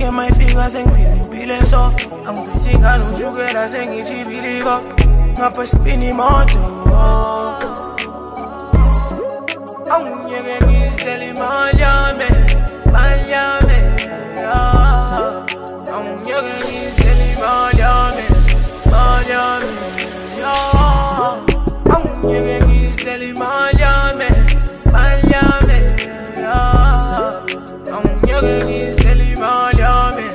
Weekend my fingers and peeling soft. I'm waiting on no sugar, I sing it, she believe up. Ngapha spinning moto. Ngeke ngizele imali yami, ngeke ngizele imali yami, ngeke ngizele imali yami, ngeke ngizele imali yami.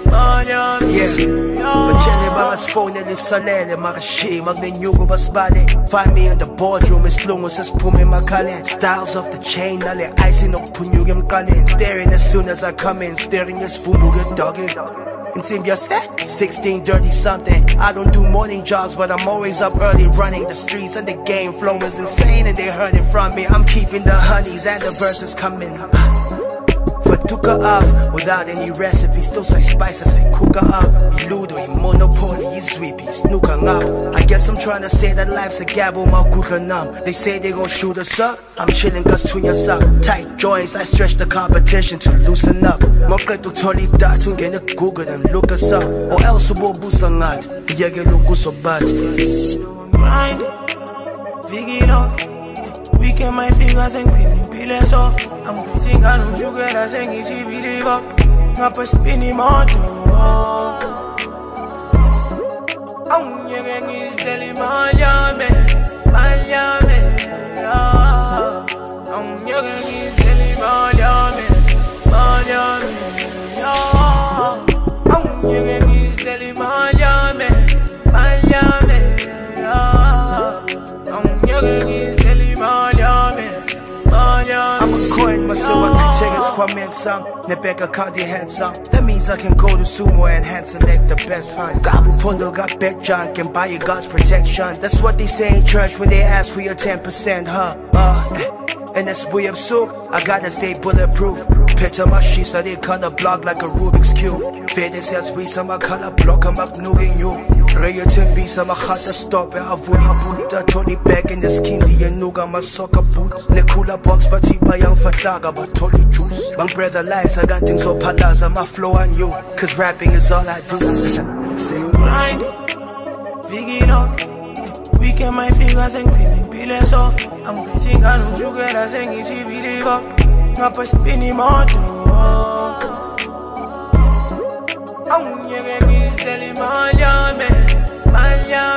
Bajele bangasifone lisalele makashi makunenyuko basibale. Find me in the boardroom isilungu sesiphume emakhaleni. Styles off the chain nale ice inokuphunyuka emqaleni. Staring as soon as I come in, staring yesivumbuke dogging. Insimbi yase 16 dirty something. I don't do morning jobs, but I'm always up early running the streets, and the game flow is insane and they heard it from me. I'm keeping the honeys and the verses coming. Fatuka up, without any recipe. Still say spice, I say cook up. Ludo, Monopoly, sweepy, snooker up. I guess I'm trying to say that life's a gamble, my good numb. They say they gon' shoot us up. I'm chilling cause tunyas up. Tight joints, I stretch the competition to loosen up. Mokreto toli datu, get Google and look us up. Or else ubo busangat, yege lukuso bat. I'm grinding, Viggy up. Weekend my fingers and peeling soft. I'm waiting on no sugar, I sing it, she believe up. Ngapha spinning moto. Ngeke ngizele imali yami, ngeke ngizele imali yami, ngeke ngizele imali yami, ngeke ngizele imali yami. I'm a coin myself, I can check it's Kwame some. Nebeka account your hands up. That means I can go to Sumo and hand select the best hunt. Gabu Pundo got bet John can buy your God's protection. That's what they say in church when they ask for your 10%, and that's way up souk. I gotta stay bulletproof. Picture my sheets, so they color block like a Rubik's Cube. Fede says we some color block, I'm up moving you. Rayotin be some hata stop and avuli puta. Tony back in the skin, the nuga my soccer boots. Nekula box, but he buy young fatlaga, but totally juice. My brother lies, I got things so palaza, my flow on you. Cause rapping is all I do. Say grind, Viggy up. Weekend my fingers and peeling soft. I'm waiting on no sugar, I sing it, she believe up. Ngapha spinning moto. Ngeke ngizele imali yami,